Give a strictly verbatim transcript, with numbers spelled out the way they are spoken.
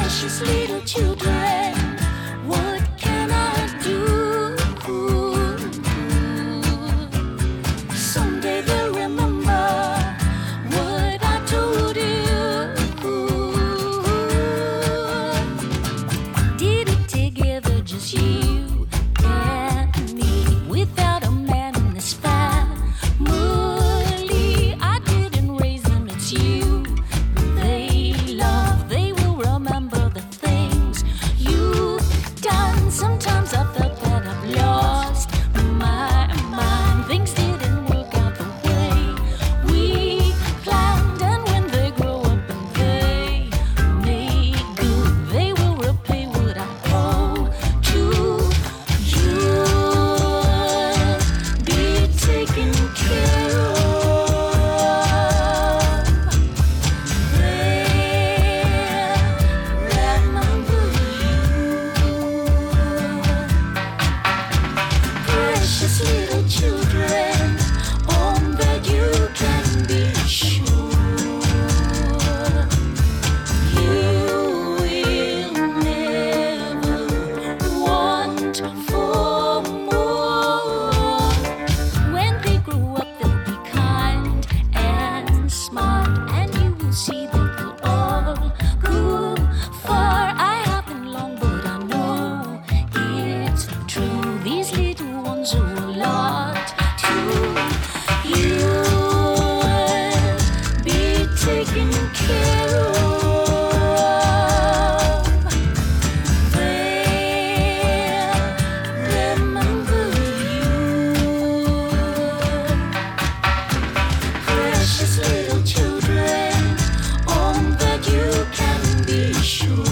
precious little children. What can I do? Someday they'll remember what I told you. Did it together, just you and me, without a man in this family. I didn't raise them, it's you they love. They will remember the things you've done. Sometimes I felt that I've lost my mind. Things didn't work out the way we planned. And when they grow up and they make good, they will repay what I owe to you. Be taken care of. They'll remember you. Precious little children, on that you can be sure you will never want for more. When they grow up, they'll be kind and smart, and you will see that they'll all go far. I haven't long, but I know it's true. These little ones owe a lot to you. Be taken care of. They'll remember you. Precious little children, on that you can be sure.